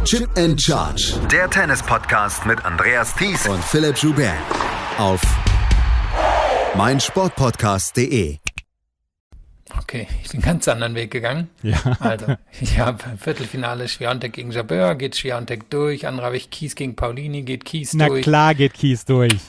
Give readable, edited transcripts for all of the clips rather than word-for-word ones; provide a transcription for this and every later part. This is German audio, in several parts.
Chip and Charge. Der Tennis-Podcast mit Andreas Thies und Philipp Joubert auf meinsportpodcast.de. Okay, ich bin einen ganz anderen Weg gegangen. Ja. Also, ich habe Viertelfinale Swiatek gegen Jabeur, geht Swiatek durch. Andere habe ich Kies gegen Paulini, geht Kies durch. Na klar geht Kies durch.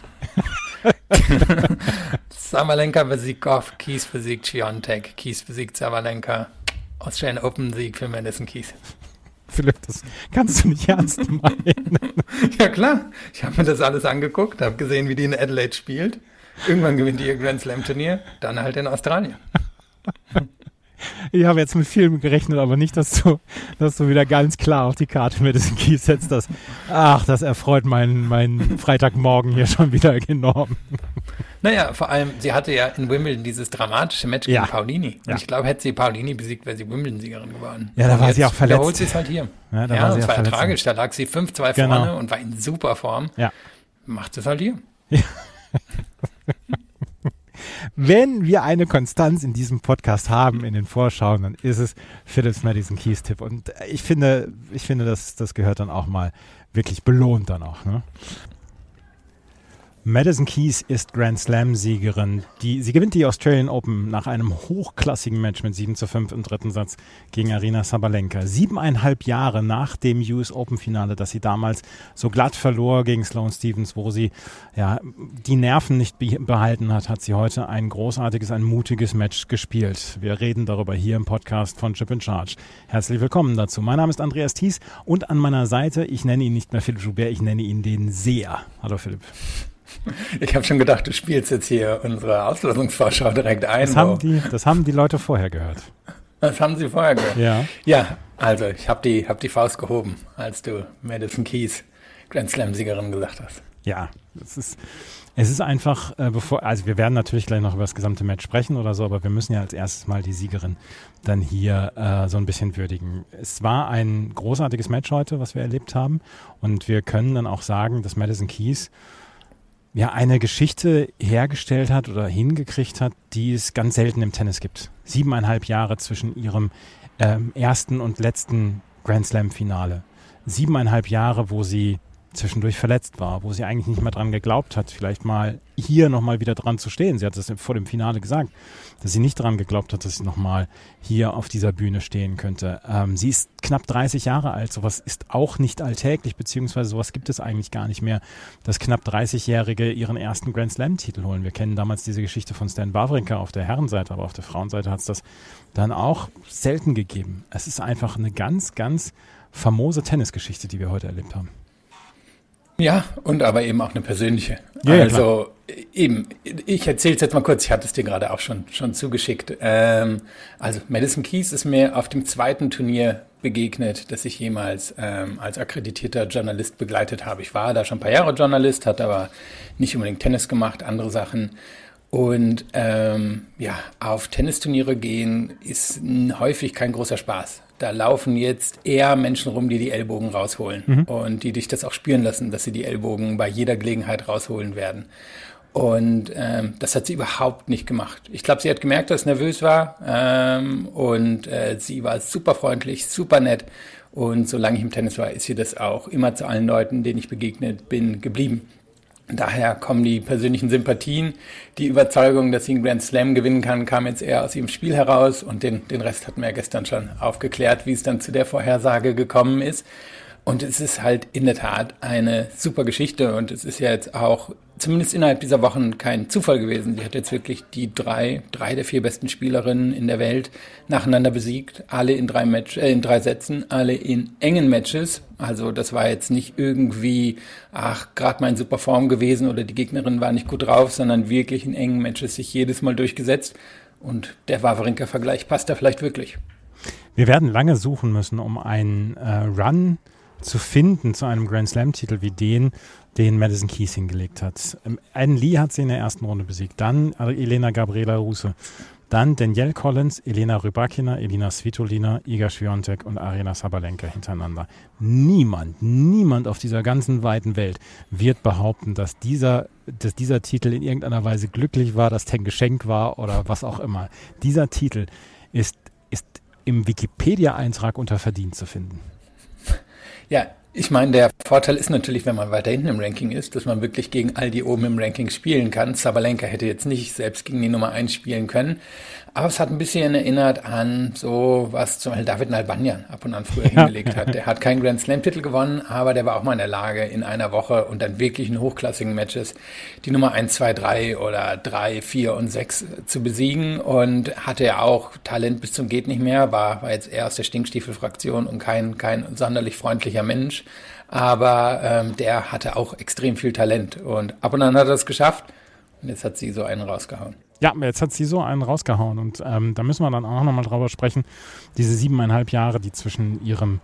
Sabalenka besiegt Goff, Kies besiegt Swiatek, Kies besiegt Sabalenka. Australian Open Sieg für Madison Keys. Philipp, das kannst du nicht ernst meinen. Ja klar, ich habe mir das alles angeguckt, habe gesehen, wie die in Adelaide spielt. Irgendwann gewinnt die ihr Grand Slam Turnier, dann halt in Australien. Ich habe jetzt mit Filmen gerechnet, aber nicht, dass du wieder ganz klar auf die Karte Madison Keys setzt. Das erfreut meinen Freitagmorgen hier schon wieder enorm. Naja, vor allem, sie hatte ja in Wimbledon dieses dramatische Match gegen Paulini. Und ich glaube, hätte sie Paulini besiegt, wäre sie Wimbledon-Siegerin geworden. Ja, da war sie auch verletzt. Wiederholt sie es halt hier. Ja, das war ja tragisch. Da lag sie 5-2 vorne und war in super Form. Ja. Macht es halt hier. Ja. Wenn wir eine Konstanz in diesem Podcast haben, in den Vorschauen, dann ist es Philipps Madison Keys Tipp. Und ich finde, das gehört dann auch mal wirklich belohnt dann auch, ne? Madison Keys ist Grand Slam-Siegerin. Sie gewinnt die Australian Open nach einem hochklassigen Match mit 7:5 im dritten Satz gegen Aryna Sabalenka. 7,5 Jahre nach dem US Open-Finale, das sie damals so glatt verlor gegen Sloane Stephens, wo sie die Nerven nicht behalten hat sie heute ein großartiges, ein mutiges Match gespielt. Wir reden darüber hier im Podcast von Chip and Charge. Herzlich willkommen dazu. Mein Name ist Andreas Thies und an meiner Seite, ich nenne ihn nicht mehr Philipp Joubert, ich nenne ihn den Seher. Hallo Philipp. Ich habe schon gedacht, du spielst jetzt hier unsere Auslosungsvorschau direkt ein. Das haben die Leute vorher gehört. Das haben sie vorher gehört? Ja. Ja, also ich habe die Faust gehoben, als du Madison Keys Grand Slam-Siegerin gesagt hast. Ja, es ist einfach, wir werden natürlich gleich noch über das gesamte Match sprechen oder so, aber wir müssen ja als erstes mal die Siegerin dann hier so ein bisschen würdigen. Es war ein großartiges Match heute, was wir erlebt haben, und wir können dann auch sagen, dass Madison Keys eine Geschichte hergestellt hat oder hingekriegt hat, die es ganz selten im Tennis gibt. 7,5 Jahre zwischen ihrem ersten und letzten Grand Slam-Finale. 7,5 Jahre, wo sie zwischendurch verletzt war, wo sie eigentlich nicht mehr dran geglaubt hat, vielleicht mal hier nochmal wieder dran zu stehen. Sie hat es vor dem Finale gesagt, dass sie nicht dran geglaubt hat, dass sie nochmal hier auf dieser Bühne stehen könnte. Sie ist knapp 30 Jahre alt, sowas ist auch nicht alltäglich, beziehungsweise sowas gibt es eigentlich gar nicht mehr, dass knapp 30-Jährige ihren ersten Grand Slam-Titel holen. Wir kennen damals diese Geschichte von Stan Wawrinka auf der Herrenseite, aber auf der Frauenseite hat es das dann auch selten gegeben. Es ist einfach eine ganz, ganz famose Tennisgeschichte, die wir heute erlebt haben. Ja, und aber eben auch eine persönliche. Ja, also eben, ich erzähle es jetzt mal kurz, ich hatte es dir gerade auch schon zugeschickt. Also Madison Keys ist mir auf dem zweiten Turnier begegnet, das ich jemals als akkreditierter Journalist begleitet habe. Ich war da schon ein paar Jahre Journalist, hatte aber nicht unbedingt Tennis gemacht, andere Sachen. Und auf Tennisturniere gehen ist häufig kein großer Spaß. Da laufen jetzt eher Menschen rum, die Ellbogen rausholen und die dich das auch spüren lassen, dass sie die Ellbogen bei jeder Gelegenheit rausholen werden. Und das hat sie überhaupt nicht gemacht. Ich glaube, sie hat gemerkt, dass sie nervös war und sie war super freundlich, super nett. Und solange ich im Tennis war, ist sie das auch immer zu allen Leuten, denen ich begegnet bin, geblieben. Daher kommen die persönlichen Sympathien. Die Überzeugung, dass sie einen Grand Slam gewinnen kann, kam jetzt eher aus ihrem Spiel heraus. Und den Rest hatten wir ja gestern schon aufgeklärt, wie es dann zu der Vorhersage gekommen ist. Und es ist halt in der Tat eine super Geschichte. Und es ist ja jetzt auch, zumindest innerhalb dieser Wochen, kein Zufall gewesen. Sie hat jetzt wirklich die drei der 4 besten Spielerinnen in der Welt nacheinander besiegt. Alle in 3 Sätzen, alle in engen Matches. Also das war jetzt nicht irgendwie, gerade mal in super Form gewesen oder die Gegnerin war nicht gut drauf, sondern wirklich in engen Matches sich jedes Mal durchgesetzt. Und der Wawrinka-Vergleich passt da vielleicht wirklich. Wir werden lange suchen müssen, um einen Run zu finden zu einem Grand Slam-Titel wie den Madison Keys hingelegt hat. Ann Lee hat sie in der ersten Runde besiegt, dann Elena Gabriela Ruse, dann Danielle Collins, Elena Rybakina, Elina Svitolina, Iga Swiatek und Aryna Sabalenka hintereinander. Niemand auf dieser ganzen weiten Welt wird behaupten, dass dieser Titel in irgendeiner Weise glücklich war, dass ein Geschenk war oder was auch immer. Dieser Titel ist im Wikipedia-Eintrag unter verdient zu finden. Ja, ich meine, der Vorteil ist natürlich, wenn man weiter hinten im Ranking ist, dass man wirklich gegen all die oben im Ranking spielen kann. Sabalenka hätte jetzt nicht selbst gegen die Nummer 1 spielen können. Aber es hat ein bisschen erinnert an so, was zum Beispiel David Nalbandian ab und an früher hingelegt hat. Der hat keinen Grand Slam-Titel gewonnen, aber der war auch mal in der Lage, in einer Woche und dann wirklich in hochklassigen Matches die Nummer 1, 2, 3 oder 3, 4 und 6 zu besiegen und hatte ja auch Talent bis zum geht nicht mehr, war jetzt eher aus der Stinkstiefel-Fraktion und kein sonderlich freundlicher Mensch. Aber der hatte auch extrem viel Talent und ab und an hat er es geschafft und jetzt hat sie so einen rausgehauen. Ja, jetzt hat sie so einen rausgehauen und da müssen wir dann auch nochmal drüber sprechen. Diese 7,5 Jahre, die zwischen ihrem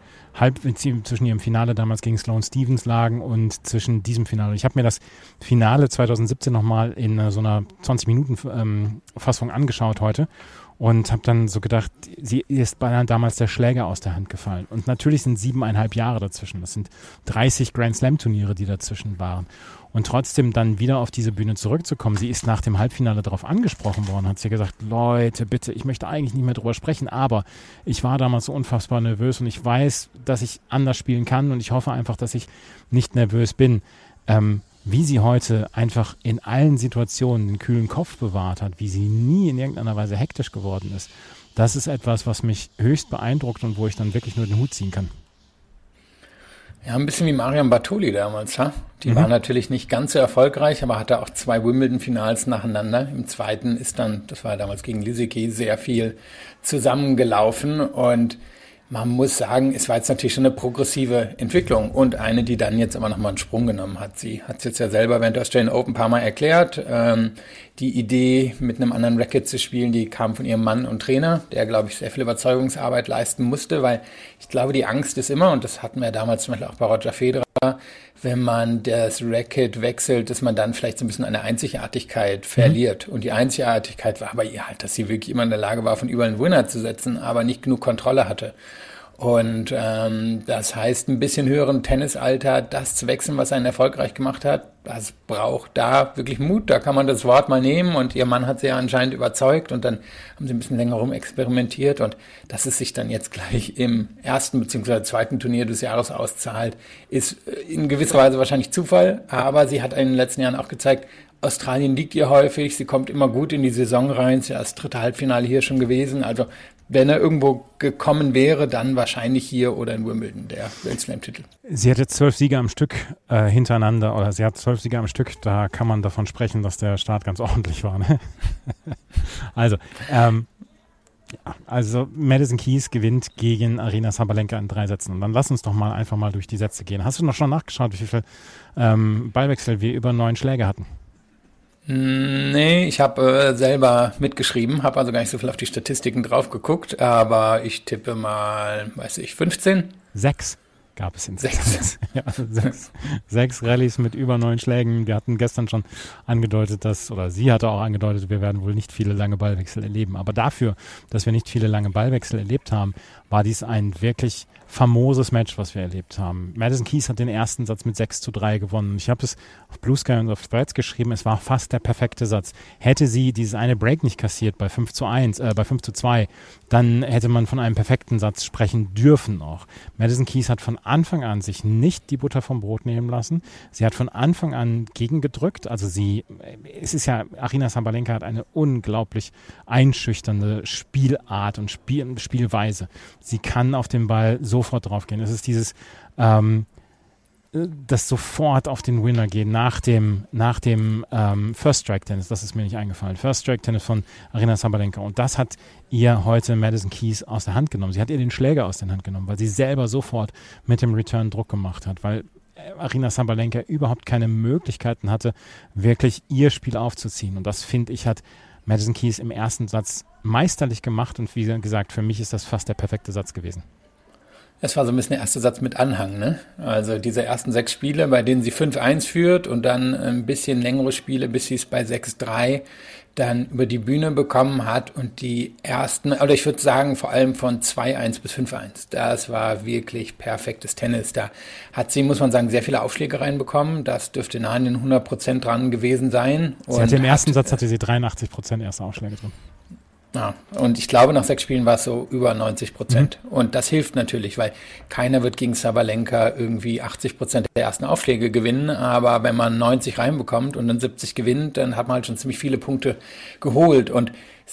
Finale damals gegen Sloane Stephens lagen und zwischen diesem Finale. Ich habe mir das Finale 2017 nochmal in so einer 20-Minuten-Fassung angeschaut heute und habe dann so gedacht, sie ist beinahe damals der Schläger aus der Hand gefallen. Und natürlich sind 7,5 Jahre dazwischen. Das sind 30 Grand Slam-Turniere, die dazwischen waren. Und trotzdem dann wieder auf diese Bühne zurückzukommen. Sie ist nach dem Halbfinale darauf angesprochen worden, hat sie gesagt, Leute, bitte, ich möchte eigentlich nicht mehr drüber sprechen, aber ich war damals so unfassbar nervös und ich weiß, dass ich anders spielen kann und ich hoffe einfach, dass ich nicht nervös bin. Wie sie heute einfach in allen Situationen den kühlen Kopf bewahrt hat, wie sie nie in irgendeiner Weise hektisch geworden ist, das ist etwas, was mich höchst beeindruckt und wo ich dann wirklich nur den Hut ziehen kann. Ja, ein bisschen wie Marion Bartoli damals, ha? Die war natürlich nicht ganz so erfolgreich, aber hatte auch 2 Wimbledon-Finals nacheinander. Im zweiten ist dann, das war damals gegen Lisicki, sehr viel zusammengelaufen und man muss sagen, es war jetzt natürlich schon eine progressive Entwicklung und eine, die dann jetzt aber nochmal einen Sprung genommen hat. Sie hat es jetzt ja selber während der Australian Open ein paar Mal erklärt. Die Idee, mit einem anderen Racket zu spielen, die kam von ihrem Mann und Trainer, der, glaube ich, sehr viel Überzeugungsarbeit leisten musste, weil ich glaube, die Angst ist immer, und das hatten wir damals zum Beispiel auch bei Roger Federer, wenn man das Racket wechselt, dass man dann vielleicht so ein bisschen eine Einzigartigkeit verliert. Und die Einzigartigkeit war bei ihr halt, dass sie wirklich immer in der Lage war, von überall einen Winner zu setzen, aber nicht genug Kontrolle hatte. Und das heißt, ein bisschen höheren Tennisalter, das zu wechseln, was einen erfolgreich gemacht hat, das braucht da wirklich Mut. Da kann man das Wort mal nehmen und ihr Mann hat sie ja anscheinend überzeugt und dann haben sie ein bisschen länger rumexperimentiert und dass es sich dann jetzt gleich im ersten bzw. zweiten Turnier des Jahres auszahlt, ist in gewisser Weise wahrscheinlich Zufall, aber sie hat in den letzten Jahren auch gezeigt, Australien liegt ihr häufig, sie kommt immer gut in die Saison rein, sie ist ja das 3. Halbfinale hier schon gewesen, also wenn er irgendwo gekommen wäre, dann wahrscheinlich hier oder in Wimbledon, der Grand Slam-Titel. Sie hat jetzt 12 Siege am Stück hintereinander, oder sie hat 12 Siege am Stück, da kann man davon sprechen, dass der Start ganz ordentlich war. Ne? Also Madison Keys gewinnt gegen Aryna Sabalenka in 3 Sätzen. Und dann lass uns doch mal einfach mal durch die Sätze gehen. Hast du noch schon nachgeschaut, wie viel Ballwechsel wir über 9 Schläge hatten? Nee, ich habe selber mitgeschrieben, habe also gar nicht so viel auf die Statistiken drauf geguckt, aber ich tippe mal, 15? 6 gab es in 6. Ja, 6 Rallyes mit über 9 Schlägen. Wir hatten gestern schon angedeutet, oder sie hatte auch angedeutet, wir werden wohl nicht viele lange Ballwechsel erleben. Aber dafür, dass wir nicht viele lange Ballwechsel erlebt haben, war dies ein wirklich famoses Match, was wir erlebt haben. Madison Keys hat den ersten Satz mit 6:3 gewonnen. Ich habe es auf Blue Sky und auf Threads geschrieben, es war fast der perfekte Satz. Hätte sie dieses eine Break nicht kassiert bei 5:2, dann hätte man von einem perfekten Satz sprechen dürfen auch. Madison Keys hat von Anfang an sich nicht die Butter vom Brot nehmen lassen. Sie hat von Anfang an gegengedrückt. Also Aryna Sabalenka hat eine unglaublich einschüchternde Spielart und Spielweise. Sie kann auf den Ball sofort drauf gehen. Es ist dieses das sofort auf den Winner gehen nach dem First-Strike-Tennis. Das ist mir nicht eingefallen. First-Strike-Tennis von Aryna Sabalenka. Und das hat ihr heute Madison Keys aus der Hand genommen. Sie hat ihr den Schläger aus der Hand genommen, weil sie selber sofort mit dem Return Druck gemacht hat, weil Aryna Sabalenka überhaupt keine Möglichkeiten hatte, wirklich ihr Spiel aufzuziehen. Und das, finde ich, hat Madison Keys im ersten Satz meisterlich gemacht. Und wie gesagt, für mich ist das fast der perfekte Satz gewesen. Es war so ein bisschen der erste Satz mit Anhang, ne? Also diese ersten 6 Spiele, bei denen sie 5:1 führt und dann ein bisschen längere Spiele, bis sie es bei 6:3 dann über die Bühne bekommen hat und die ersten, oder ich würde sagen vor allem von 2:1 bis 5:1, das war wirklich perfektes Tennis. Da hat sie, muss man sagen, sehr viele Aufschläge reinbekommen, das dürfte nahe an den 100% dran gewesen sein. Sie hatte im ersten Satz hatte sie 83% erste Aufschläge drin. Ja, und ich glaube, nach 6 Spielen war es so über 90%. Und das hilft natürlich, weil keiner wird gegen Sabalenka irgendwie 80% der ersten Aufschläge gewinnen. Aber wenn man 90 reinbekommt und dann 70 gewinnt, dann hat man halt schon ziemlich viele Punkte geholt. Und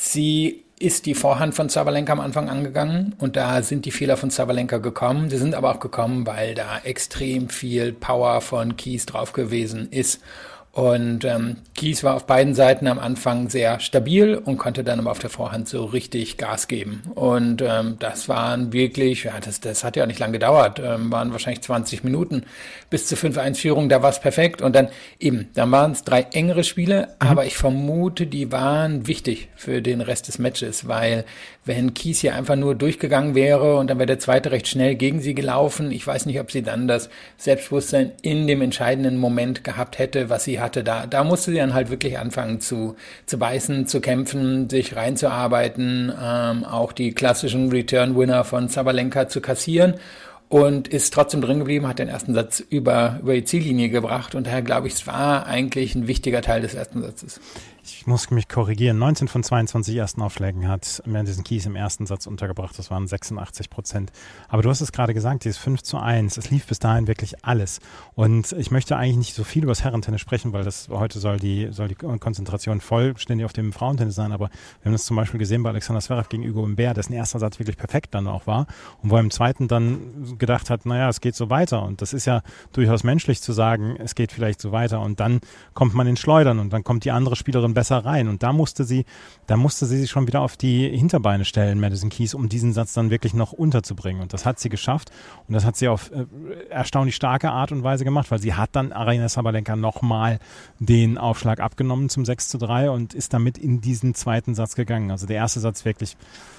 sie ist die Vorhand von Sabalenka am Anfang angegangen und da sind die Fehler von Sabalenka gekommen. Die sind aber auch gekommen, weil da extrem viel Power von Keys drauf gewesen ist. Und Keys war auf beiden Seiten am Anfang sehr stabil und konnte dann aber auf der Vorhand so richtig Gas geben. Und das waren wirklich, ja, das hat ja nicht lange gedauert, waren wahrscheinlich 20 Minuten bis zur 5-1-Führung, da war es perfekt. Und dann waren es 3 engere Spiele, aber ich vermute, die waren wichtig für den Rest des Matches, weil wenn Keys hier einfach nur durchgegangen wäre und dann wäre der zweite recht schnell gegen sie gelaufen, ich weiß nicht, ob sie dann das Selbstbewusstsein in dem entscheidenden Moment gehabt hätte, was sie hatte. Da musste sie dann halt wirklich anfangen zu beißen, zu kämpfen, sich reinzuarbeiten, auch die klassischen Return-Winner von Sabalenka zu kassieren und ist trotzdem drin geblieben, hat den ersten Satz über die Ziellinie gebracht und daher glaube ich, es war eigentlich ein wichtiger Teil des ersten Satzes. Ich muss mich korrigieren. 19 von 22 ersten Aufschlägen hat Madison Keys im ersten Satz untergebracht. Das waren 86%. Aber du hast es gerade gesagt, dieses 5-1. Es lief bis dahin wirklich alles. Und ich möchte eigentlich nicht so viel über das Herrentennis sprechen, weil heute soll die Konzentration vollständig auf dem Frauentennis sein. Aber wir haben das zum Beispiel gesehen bei Alexander Zverev gegen Hugo Humbert, dessen erster Satz wirklich perfekt dann auch war. Und wo er im zweiten dann gedacht hat, naja, es geht so weiter. Und das ist ja durchaus menschlich zu sagen, es geht vielleicht so weiter. Und dann kommt man ins Schleudern und dann kommt die andere Spielerin besser rein. Und da musste sie sich schon wieder auf die Hinterbeine stellen, Madison Keys, um diesen Satz dann wirklich noch unterzubringen. Und das hat sie geschafft. Und das hat sie auf erstaunlich starke Art und Weise gemacht, weil sie hat dann Aryna Sabalenka nochmal den Aufschlag abgenommen zum 6-3 und ist damit in diesen zweiten Satz gegangen. Also der erste Satz wirklich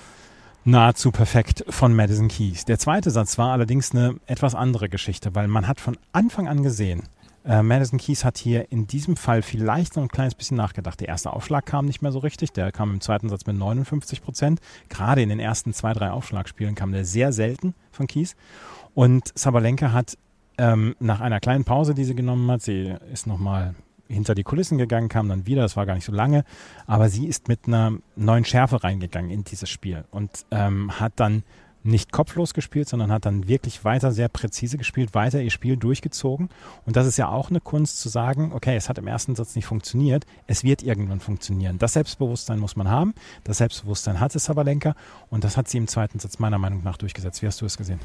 nahezu perfekt von Madison Keys. Der zweite Satz war allerdings eine etwas andere Geschichte, weil man hat von Anfang an gesehen, Madison Keys hat hier in diesem Fall vielleicht noch ein kleines bisschen nachgedacht. Der erste Aufschlag kam nicht mehr so richtig. Der kam im zweiten Satz mit 59%. Gerade in den ersten 2-3 Aufschlagspielen kam der sehr selten von Keys. Und Sabalenka hat nach einer kleinen Pause, die sie genommen hat, sie ist nochmal hinter die Kulissen gegangen, kam dann wieder, das war gar nicht so lange, aber sie ist mit einer neuen Schärfe reingegangen in dieses Spiel und hat dann nicht kopflos gespielt, sondern hat dann wirklich weiter sehr präzise gespielt, weiter ihr Spiel durchgezogen. Und das ist ja auch eine Kunst zu sagen, okay, es hat im ersten Satz nicht funktioniert, es wird irgendwann funktionieren. Das Selbstbewusstsein muss man haben, das Selbstbewusstsein hatte Sabalenka und das hat sie im zweiten Satz meiner Meinung nach durchgesetzt. Wie hast du es gesehen?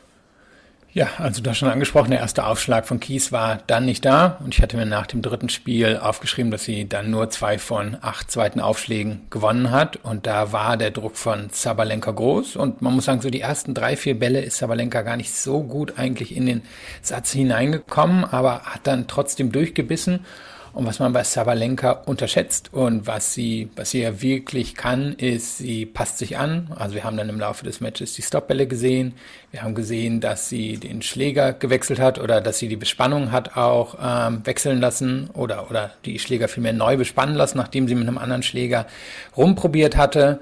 Ja, also du hast schon angesprochen, der erste Aufschlag von Keys war dann nicht da und ich hatte mir nach dem dritten Spiel aufgeschrieben, dass sie dann nur 2 von 8 zweiten Aufschlägen gewonnen hat und da war der Druck von Sabalenka groß und man muss sagen, so die ersten 3-4 Bälle ist Sabalenka gar nicht so gut eigentlich in den Satz hineingekommen, aber hat dann trotzdem durchgebissen. Und was man bei Sabalenka unterschätzt und was sie ja wirklich kann, ist, sie passt sich an. Also wir haben dann im Laufe des Matches die Stoppbälle gesehen. Wir haben gesehen, dass sie den Schläger gewechselt hat oder dass sie die Bespannung hat auch wechseln lassen oder die Schläger vielmehr neu bespannen lassen, nachdem sie mit einem anderen Schläger rumprobiert hatte.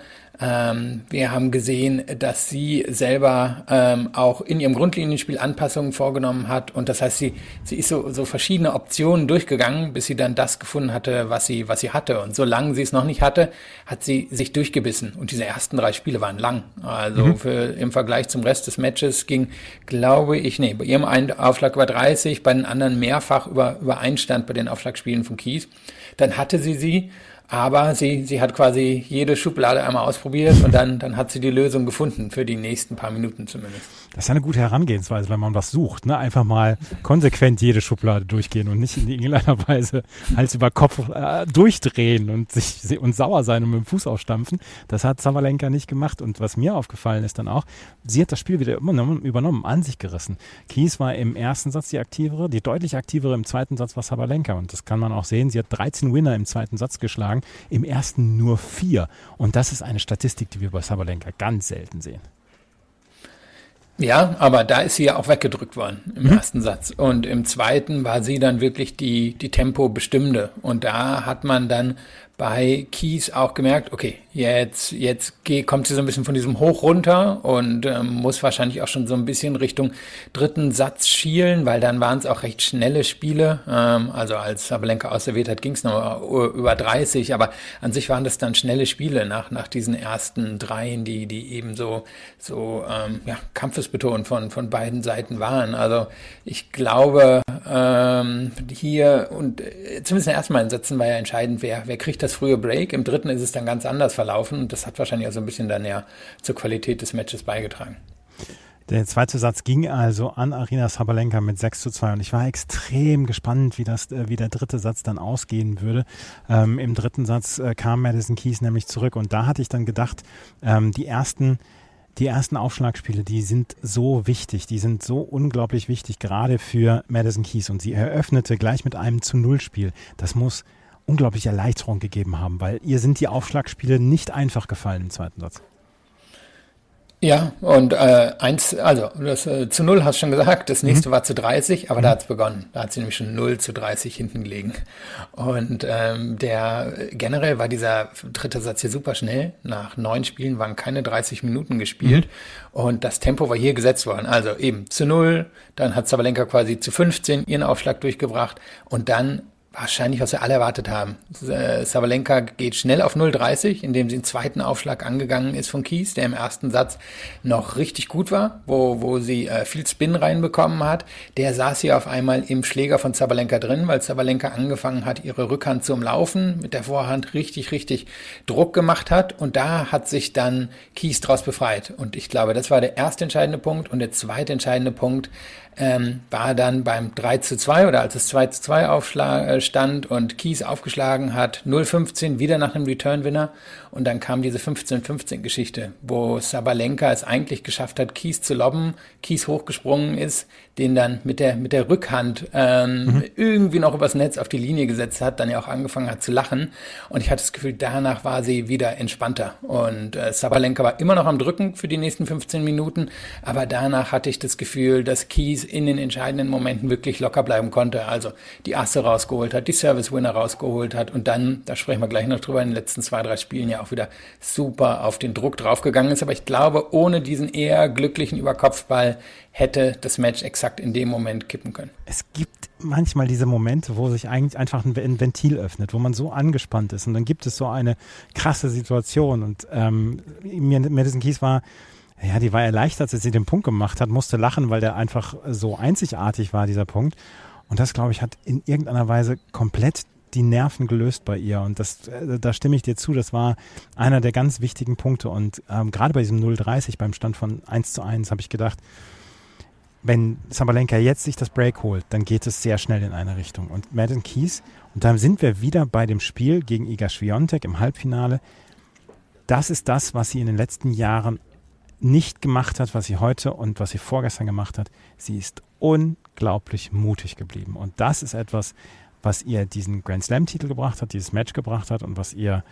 Wir haben gesehen, dass sie selber auch in ihrem Grundlinienspiel Anpassungen vorgenommen hat und das heißt, sie ist so verschiedene Optionen durchgegangen, bis sie dann das gefunden hatte, was sie hatte und solange sie es noch nicht hatte, hat sie sich durchgebissen und diese ersten 3 Spiele waren lang. Also im Vergleich zum Rest des Matches ging, glaube ich, bei ihrem einen Aufschlag über 30, bei den anderen mehrfach über Einstand bei den Aufschlagspielen von Keys. Dann hatte sie aber sie hat quasi jede Schublade einmal ausprobiert und dann hat sie die Lösung gefunden, für die nächsten paar Minuten zumindest. Das ist ja eine gute Herangehensweise, wenn man was sucht, ne? Einfach mal konsequent jede Schublade durchgehen und nicht in irgendeiner Weise Hals über Kopf durchdrehen und sauer sein und mit dem Fuß aufstampfen. Das hat Sabalenka nicht gemacht und was mir aufgefallen ist dann auch, sie hat das Spiel wieder übernommen, an sich gerissen. Keys war im ersten Satz die deutlich aktivere im zweiten Satz war Sabalenka und das kann man auch sehen. Sie hat 13 Winner im zweiten Satz geschlagen, im ersten nur 4 und das ist eine Statistik, die wir bei Sabalenka ganz selten sehen. Ja, aber da ist sie ja auch weggedrückt worden im ersten Satz. Und im zweiten war sie dann wirklich die Tempo-Bestimmende. Und da hat man dann bei Keys auch gemerkt, okay, jetzt kommt sie so ein bisschen von diesem Hoch runter und muss wahrscheinlich auch schon so ein bisschen Richtung dritten Satz schielen, weil dann waren es auch recht schnelle Spiele. Also als Sabalenka ausserviert hat, ging es noch über 30, aber an sich waren das dann schnelle Spiele nach diesen ersten dreien, die eben so kampfesbetont von beiden Seiten waren. Also ich glaube, hier und zumindest in den ersten beiden Sätzen war ja entscheidend, wer kriegt das frühe Break. Im dritten ist es dann ganz anders verlaufen und das hat wahrscheinlich auch so ein bisschen dann ja zur Qualität des Matches beigetragen. Der zweite Satz ging also an Aryna Sabalenka mit 6:2 und ich war extrem gespannt, wie der dritte Satz dann ausgehen würde. Im dritten Satz kam Madison Keys nämlich zurück und da hatte ich dann gedacht, die ersten Aufschlagspiele, die sind so wichtig, die sind so unglaublich wichtig, gerade für Madison Keys. Und sie eröffnete gleich mit einem 0-Spiel. Das muss unglaubliche Erleichterung gegeben haben, weil ihr sind die Aufschlagspiele nicht einfach gefallen im zweiten Satz. Ja, und das 0 hast du schon gesagt, das nächste war 30, aber da hat's begonnen. Da hat sie nämlich schon 0:30 hinten gelegen. Und generell war dieser dritte Satz hier super schnell. Nach 9 Spielen waren keine 30 Minuten gespielt und das Tempo war hier gesetzt worden. Also eben 0, dann hat Sabalenka quasi zu 15 ihren Aufschlag durchgebracht und dann wahrscheinlich, was wir alle erwartet haben. Sabalenka geht schnell auf 0:30, indem sie den zweiten Aufschlag angegangen ist von Keys, der im ersten Satz noch richtig gut war, wo sie viel Spin reinbekommen hat. Der saß hier auf einmal im Schläger von Sabalenka drin, weil Sabalenka angefangen hat, ihre Rückhand zu umlaufen, mit der Vorhand richtig Druck gemacht hat und da hat sich dann Keys draus befreit. Und ich glaube, das war der erste entscheidende Punkt und der zweite entscheidende Punkt war dann beim 3:2 oder als es 2:2 Aufschlag stand und Keys aufgeschlagen hat, 0:15 wieder nach einem Return-Winner und dann kam diese 15-15-Geschichte, wo Sabalenka es eigentlich geschafft hat, Keys zu lobben, Keys hochgesprungen ist, den dann mit der Rückhand irgendwie noch übers Netz auf die Linie gesetzt hat, dann ja auch angefangen hat zu lachen und ich hatte das Gefühl, danach war sie wieder entspannter und Sabalenka war immer noch am Drücken für die nächsten 15 Minuten, aber danach hatte ich das Gefühl, dass Keys in den entscheidenden Momenten wirklich locker bleiben konnte, also die Asse rausgeholt hat, die Service-Winner rausgeholt hat und dann, da sprechen wir gleich noch drüber, in den letzten 2-3 Spielen ja auch wieder super auf den Druck draufgegangen ist, aber ich glaube, ohne diesen eher glücklichen Überkopfball hätte das Match exakt in dem Moment kippen können. Es gibt manchmal diese Momente, wo sich eigentlich einfach ein Ventil öffnet, wo man so angespannt ist und dann gibt es so eine krasse Situation und Madison Keys die war erleichtert, als sie den Punkt gemacht hat, musste lachen, weil der einfach so einzigartig war, dieser Punkt. Und das, glaube ich, hat in irgendeiner Weise komplett die Nerven gelöst bei ihr. Und da stimme ich dir zu, das war einer der ganz wichtigen Punkte. Und gerade bei diesem 0:30 beim Stand von 1:1 habe ich gedacht, wenn Sabalenka jetzt sich das Break holt, dann geht es sehr schnell in eine Richtung. Und Madison Keys, und dann sind wir wieder bei dem Spiel gegen Iga Swiatek im Halbfinale. Das ist das, was sie in den letzten Jahren nicht gemacht hat, was sie heute und was sie vorgestern gemacht hat. Sie ist unglaublich mutig geblieben. Und das ist etwas, was ihr diesen Grand Slam-Titel gebracht hat, dieses Match gebracht hat und was ihr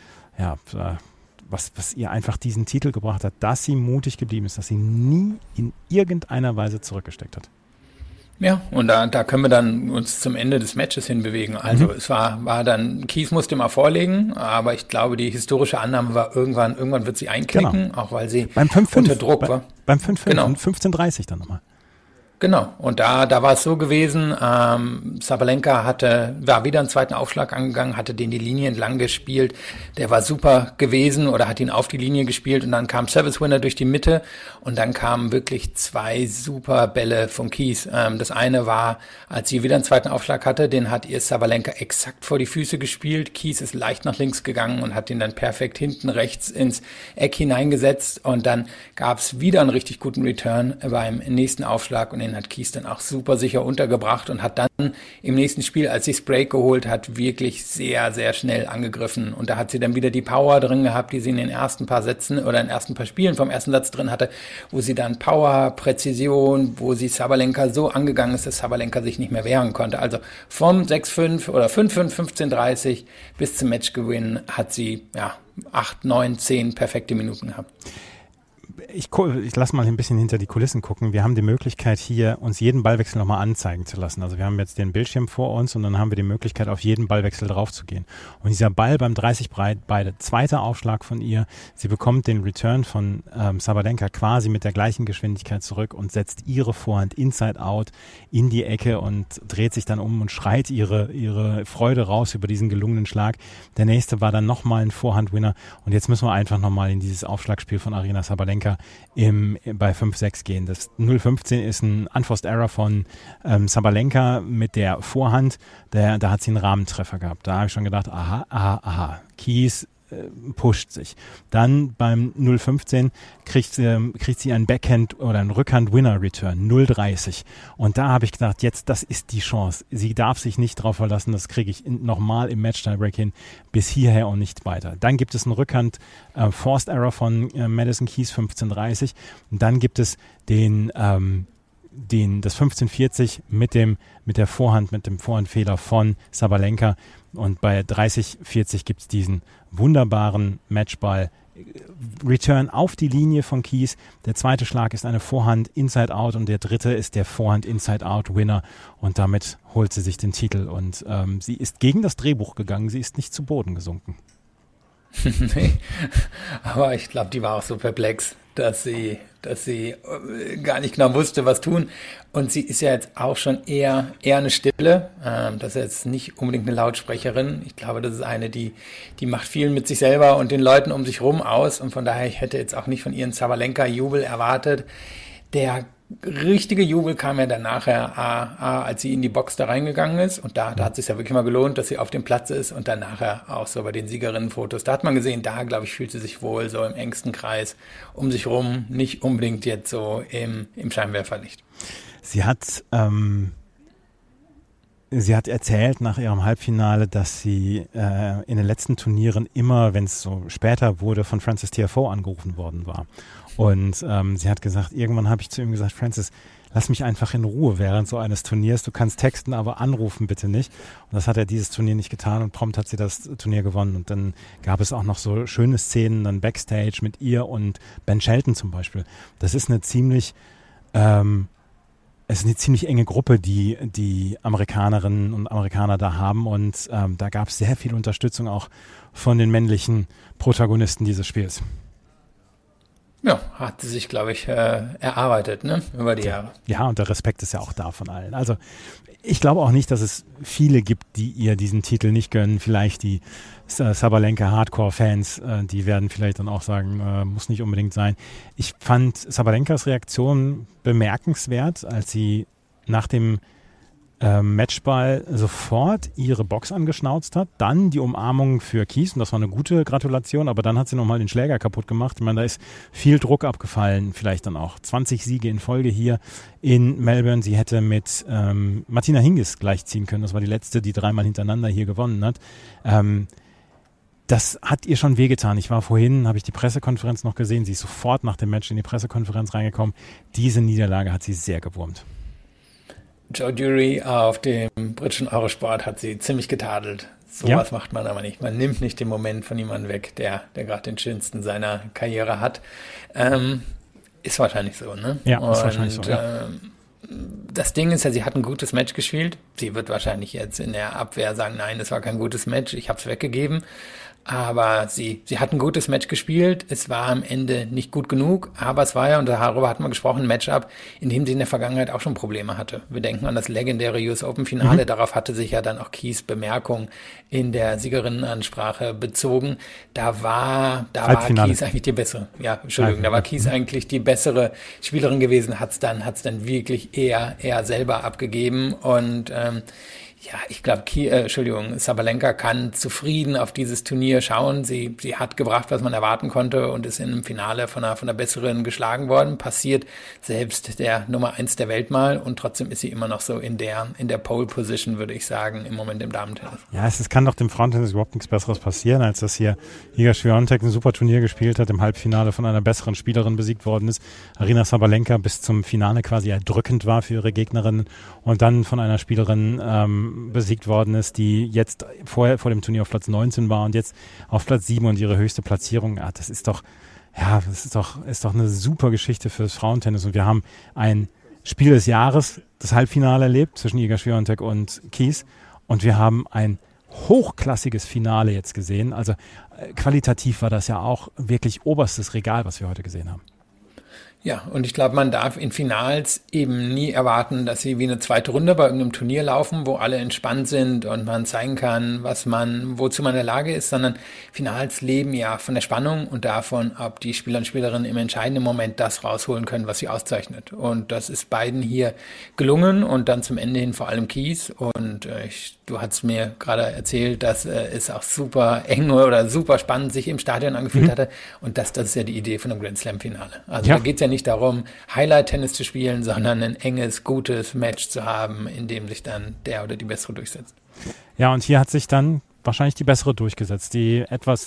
einfach diesen Titel gebracht hat, dass sie mutig geblieben ist, dass sie nie in irgendeiner Weise zurückgesteckt hat. Ja, und da können wir dann uns zum Ende des Matches hinbewegen. Also es war dann, Keys musste mal vorlegen, aber ich glaube, die historische Annahme war, irgendwann wird sie einknicken, auch weil sie beim 5-5, unter Druck war. Beim 5-5 genau. Und 15:30 dann nochmal. Genau, und da war es so gewesen, Sabalenka war wieder einen zweiten Aufschlag angegangen, hatte den die Linie entlang gespielt, der war super gewesen oder hat ihn auf die Linie gespielt und dann kam Service-Winner durch die Mitte und dann kamen wirklich 2 super Bälle von Keys. Das eine war, als sie wieder einen zweiten Aufschlag hatte, den hat ihr Sabalenka exakt vor die Füße gespielt, Keys ist leicht nach links gegangen und hat den dann perfekt hinten rechts ins Eck hineingesetzt und dann gab es wieder einen richtig guten Return beim nächsten Aufschlag und den hat Keys dann auch super sicher untergebracht und hat dann im nächsten Spiel, als sie das Break geholt hat, wirklich sehr, sehr schnell angegriffen. Und da hat sie dann wieder die Power drin gehabt, die sie in den ersten paar Sätzen oder in den ersten paar Spielen vom ersten Satz drin hatte, wo sie dann Power, Präzision, wo sie Sabalenka so angegangen ist, dass Sabalenka sich nicht mehr wehren konnte. Also vom 6-5 oder 5-5, 15:30 bis zum Matchgewinn hat sie 8, 9, 10 perfekte Minuten gehabt. ich lasse mal ein bisschen hinter die Kulissen gucken. Wir haben die Möglichkeit, hier uns jeden Ballwechsel nochmal anzeigen zu lassen. Also wir haben jetzt den Bildschirm vor uns und dann haben wir die Möglichkeit, auf jeden Ballwechsel drauf zu gehen. Und dieser Ball beim 30 breit, beide zweiter Aufschlag von ihr, sie bekommt den Return von Sabalenka quasi mit der gleichen Geschwindigkeit zurück und setzt ihre Vorhand inside out in die Ecke und dreht sich dann um und schreit ihre Freude raus über diesen gelungenen Schlag. Der nächste war dann nochmal ein Vorhand-Winner und jetzt müssen wir einfach nochmal in dieses Aufschlagspiel von Aryna Sabalenka bei 5-6 gehen. Das 0-15 ist ein Unforced Error von Sabalenka mit der Vorhand. Da hat sie einen Rahmentreffer gehabt. Da habe ich schon gedacht, aha. Keys pusht sich. Dann beim 0-15 kriegt sie einen Backhand- oder einen Rückhand-Winner-Return, 0-30. Und da habe ich gedacht, jetzt, das ist die Chance. Sie darf sich nicht drauf verlassen, das kriege ich nochmal im Match-Tiebreak hin, bis hierher und nicht weiter. Dann gibt es einen Rückhand-Forced Error von Madison Keys, 15-30. Und dann gibt es das 15-40 mit dem Vorhandfehler von Sabalenka. Und bei 30-40 gibt es diesen wunderbaren Matchball. Return auf die Linie von Keys. Der zweite Schlag ist eine Vorhand Inside-Out und der dritte ist der Vorhand Inside-Out-Winner. Und damit holt sie sich den Titel. Und sie ist gegen das Drehbuch gegangen. Sie ist nicht zu Boden gesunken. Nee, aber ich glaube, die war auch so perplex, dass sie gar nicht genau wusste, was tun. Und sie ist ja jetzt auch schon eher eine Stille. Das ist jetzt nicht unbedingt eine Lautsprecherin. Ich glaube, das ist eine, die macht viel mit sich selber und den Leuten um sich rum aus. Und von daher, ich hätte jetzt auch nicht von ihren Sabalenka-Jubel erwartet. Der richtige Jubel kam ja dann nachher, als sie in die Box da reingegangen ist. Und da hat es sich ja wirklich mal gelohnt, dass sie auf dem Platz ist. Und dann nachher auch so bei den Siegerinnenfotos. Da hat man gesehen, da, glaube ich, fühlt sie sich wohl so im engsten Kreis um sich rum. Nicht unbedingt jetzt so im Scheinwerferlicht. Sie hat erzählt nach ihrem Halbfinale, dass sie in den letzten Turnieren immer, wenn es so später wurde, von Frances Tiafoe angerufen worden war. Und sie hat gesagt, irgendwann habe ich zu ihm gesagt, Frances, lass mich einfach in Ruhe während so eines Turniers. Du kannst texten, aber anrufen bitte nicht. Und das hat er dieses Turnier nicht getan und prompt hat sie das Turnier gewonnen. Und dann gab es auch noch so schöne Szenen dann Backstage mit ihr und Ben Shelton zum Beispiel. Das ist eine ziemlich es ist eine ziemlich enge Gruppe, die Amerikanerinnen und Amerikaner da haben und da gab es sehr viel Unterstützung auch von den männlichen Protagonisten dieses Spiels. Ja, hat sie sich, glaube ich, erarbeitet, ne, über die Jahre. Ja, und der Respekt ist ja auch da von allen. Also ich glaube auch nicht, dass es viele gibt, die ihr diesen Titel nicht gönnen. Vielleicht die Sabalenka-Hardcore-Fans, die werden vielleicht dann auch sagen, muss nicht unbedingt sein. Ich fand Sabalenkas Reaktion bemerkenswert, als sie nach dem Matchball sofort ihre Box angeschnauzt hat, dann die Umarmung für Keys und das war eine gute Gratulation, aber dann hat sie nochmal den Schläger kaputt gemacht. Ich meine, da ist viel Druck abgefallen, vielleicht dann auch 20 Siege in Folge hier in Melbourne. Sie hätte mit Martina Hingis gleichziehen können, das war die letzte, die 3-mal hintereinander hier gewonnen hat. Das hat ihr schon wehgetan. Ich war vorhin, habe ich die Pressekonferenz noch gesehen, sie ist sofort nach dem Match in die Pressekonferenz reingekommen. Diese Niederlage hat sie sehr gewurmt. Joe Dury auf dem britischen Eurosport hat sie ziemlich getadelt. Sowas macht man aber nicht. Man nimmt nicht den Moment von jemandem weg, der gerade den schönsten seiner Karriere hat. Ist wahrscheinlich so, ne? Ja, ist wahrscheinlich so. Ja. Das Ding ist ja, sie hat ein gutes Match gespielt. Sie wird wahrscheinlich jetzt in der Abwehr sagen, nein, das war kein gutes Match, ich habe es weggegeben. Aber sie hat ein gutes Match gespielt. Es war am Ende nicht gut genug, aber es war ja, und darüber hatten wir gesprochen, ein Matchup, in dem sie in der Vergangenheit auch schon Probleme hatte. Wir denken an das legendäre US Open Finale. Darauf hatte sich ja dann auch Keys Bemerkung in der Siegerinnenansprache bezogen. Da war Keys eigentlich die bessere. Ja, Entschuldigung, da war Keys eigentlich die bessere Spielerin gewesen, hat's dann wirklich eher selber abgegeben und ja, ich glaube, Sabalenka kann zufrieden auf dieses Turnier schauen. Sie hat gebracht, was man erwarten konnte und ist in einem Finale von einer besseren geschlagen worden. Passiert selbst der Nummer 1 der Welt mal und trotzdem ist sie immer noch so in der Pole Position, würde ich sagen, im Moment im Damentennis. Ja, es kann doch dem Frauentennis überhaupt nichts Besseres passieren, als dass hier Iga Swiatek ein super Turnier gespielt hat, im Halbfinale von einer besseren Spielerin besiegt worden ist. Aryna Sabalenka bis zum Finale quasi erdrückend war für ihre Gegnerinnen und dann von einer Spielerin besiegt worden ist, die jetzt vorher vor dem Turnier auf Platz 19 war und jetzt auf Platz 7 und ihre höchste Platzierung. Das ist doch Ja, das ist doch eine super Geschichte fürs Frauentennis. Und wir haben ein Spiel des Jahres, das Halbfinale erlebt zwischen Iga Swiatek und Keys. Und wir haben ein hochklassiges Finale jetzt gesehen. Also qualitativ war das ja auch wirklich oberstes Regal, was wir heute gesehen haben. Ja, und ich glaube, man darf in Finals eben nie erwarten, dass sie wie eine zweite Runde bei irgendeinem Turnier laufen, wo alle entspannt sind und man zeigen kann, wozu man in der Lage ist, sondern Finals leben ja von der Spannung und davon, ob die Spieler und Spielerinnen im entscheidenden Moment das rausholen können, was sie auszeichnet. Und das ist beiden hier gelungen und dann zum Ende hin vor allem Keys. Und du hast mir gerade erzählt, dass es auch super eng oder super spannend sich im Stadion angefühlt hatte. Und das ist ja die Idee von einem Grand Slam-Finale. Also da geht es ja nicht darum, Highlight-Tennis zu spielen, sondern ein enges, gutes Match zu haben, in dem sich dann der oder die Bessere durchsetzt. Ja, und hier hat sich dann wahrscheinlich die Bessere durchgesetzt. Nein,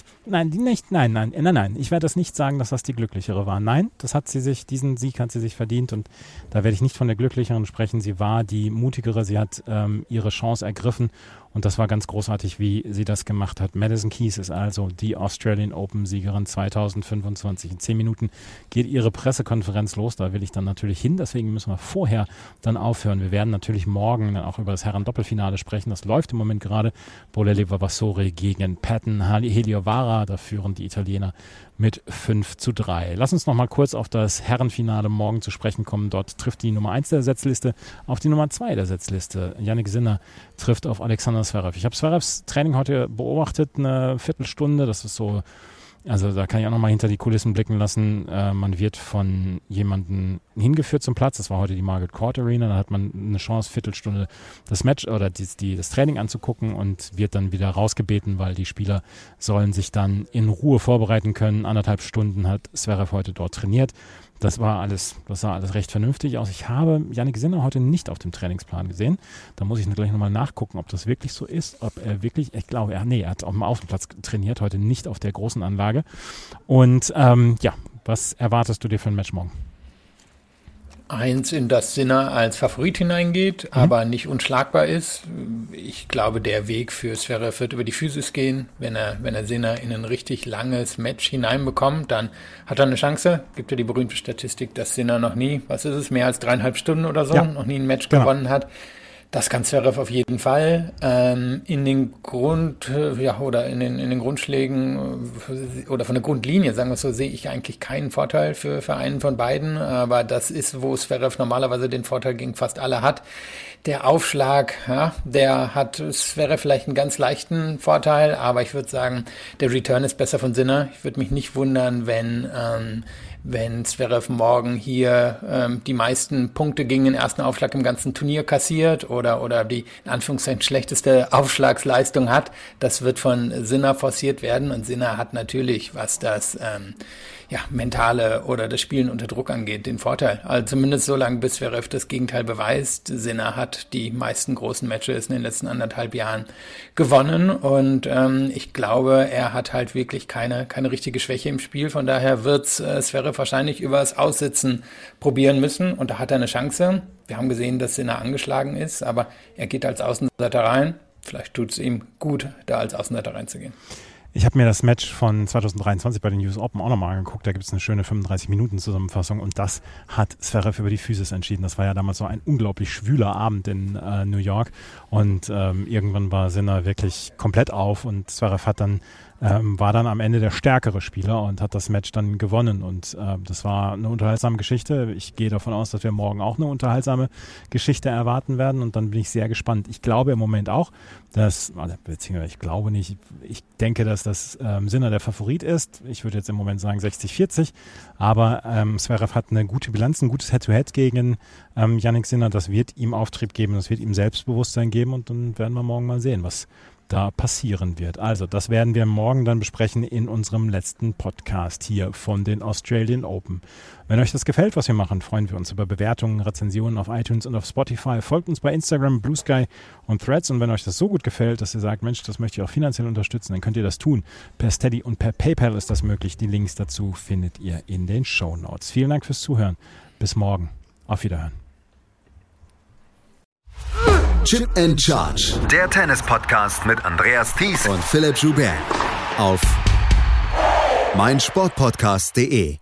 ich werde das nicht sagen, dass das die Glücklichere war. Nein, diesen Sieg hat sie sich verdient und da werde ich nicht von der Glücklicheren sprechen. Sie war die Mutigere, sie hat ihre Chance ergriffen und das war ganz großartig, wie sie das gemacht hat. Madison Keys ist also die Australian Open-Siegerin 2025. In 10 Minuten geht ihre Pressekonferenz los, da will ich dann natürlich hin, deswegen müssen wir vorher dann aufhören. Wir werden natürlich morgen dann auch über das Herren-Doppelfinale sprechen, das läuft im Moment gerade. Bolelli Vavasori gegen Patton Heliovara, da führen die Italiener mit 5:3. Lass uns noch mal kurz auf das Herrenfinale morgen zu sprechen kommen. Dort trifft die Nummer 1 der Setzliste auf die Nummer 2 der Setzliste. Jannik Sinner trifft auf Alexander Zverev. Ich habe Zverevs Training heute beobachtet, eine Viertelstunde. Das ist so, also da kann ich auch noch mal hinter die Kulissen blicken lassen. Man wird von jemandem hingeführt zum Platz. Das war heute die Margaret Court Arena. Da hat man eine Chance, Viertelstunde das Match oder das Training anzugucken und wird dann wieder rausgebeten, weil die Spieler sollen sich dann in Ruhe vorbereiten können. 1,5 Stunden hat Zverev heute dort trainiert. Das sah alles recht vernünftig aus. Ich habe Jannik Sinner heute nicht auf dem Trainingsplan gesehen. Da muss ich gleich nochmal nachgucken, ob das wirklich so ist. Ob er wirklich, ich glaube, er hat auf dem Außenplatz trainiert, heute nicht auf der großen Anlage. Und was erwartest du dir für ein Match morgen? Eins, in das Sinner als Favorit hineingeht, aber nicht unschlagbar ist. Ich glaube, der Weg für Zverev wird über die Physis gehen. Wenn er Sinner in ein richtig langes Match hineinbekommt, dann hat er eine Chance. Gibt ja die berühmte Statistik, dass Sinner noch nie, mehr als 3,5 Stunden oder so, noch nie ein Match gewonnen hat. Das kann Zverev auf jeden Fall. In den Grundschlägen oder von der Grundlinie, sagen wir es so, sehe ich eigentlich keinen Vorteil für einen von beiden. Aber das ist, wo Zverev normalerweise den Vorteil gegen fast alle hat. Der Aufschlag, der hat Zverev vielleicht einen ganz leichten Vorteil, aber ich würde sagen, der Return ist besser von Sinner. Ich würde mich nicht wundern, wenn Zverev morgen hier die meisten Punkte gegen den ersten Aufschlag im ganzen Turnier kassiert oder die in Anführungszeichen schlechteste Aufschlagsleistung hat. Das wird von Sinner forciert werden und Sinner hat natürlich, was das Mentale oder das Spielen unter Druck angeht, den Vorteil. Also zumindest so lange, bis Zverev das Gegenteil beweist. Sinner hat die meisten großen Matches in den letzten 1,5 Jahren gewonnen und ich glaube, er hat halt wirklich keine richtige Schwäche im Spiel. Von daher wird Zverev wahrscheinlich übers Aussitzen probieren müssen und da hat er eine Chance. Wir haben gesehen, dass Sinner angeschlagen ist, aber er geht als Außenseiter rein. Vielleicht tut es ihm gut, da als Außenseiter reinzugehen. Ich habe mir das Match von 2023 bei den US Open auch nochmal angeguckt. Da gibt es eine schöne 35-Minuten-Zusammenfassung und das hat Zverev über die Physis entschieden. Das war ja damals so ein unglaublich schwüler Abend in New York und irgendwann war Sinner wirklich komplett auf und Zverev war dann am Ende der stärkere Spieler und hat das Match dann gewonnen und das war eine unterhaltsame Geschichte. Ich gehe davon aus, dass wir morgen auch eine unterhaltsame Geschichte erwarten werden und dann bin ich sehr gespannt. Ich glaube im Moment auch, ich denke, dass das Sinner der Favorit ist. Ich würde jetzt im Moment sagen 60-40, aber Zverev hat eine gute Bilanz, ein gutes Head-to-Head gegen Jannik Sinner. Das wird ihm Auftrieb geben, das wird ihm Selbstbewusstsein geben und dann werden wir morgen mal sehen, was da passieren wird. Also, das werden wir morgen dann besprechen in unserem letzten Podcast hier von den Australian Open. Wenn euch das gefällt, was wir machen, freuen wir uns über Bewertungen, Rezensionen auf iTunes und auf Spotify. Folgt uns bei Instagram, Blue Sky und Threads. Und wenn euch das so gut gefällt, dass ihr sagt, Mensch, das möchte ich auch finanziell unterstützen, dann könnt ihr das tun. Per Steady und per PayPal ist das möglich. Die Links dazu findet ihr in den Shownotes. Vielen Dank fürs Zuhören. Bis morgen. Auf Wiederhören. Chip and Charge. Der Tennis-Podcast mit Andreas Thies und Philipp Joubert auf meinsportpodcast.de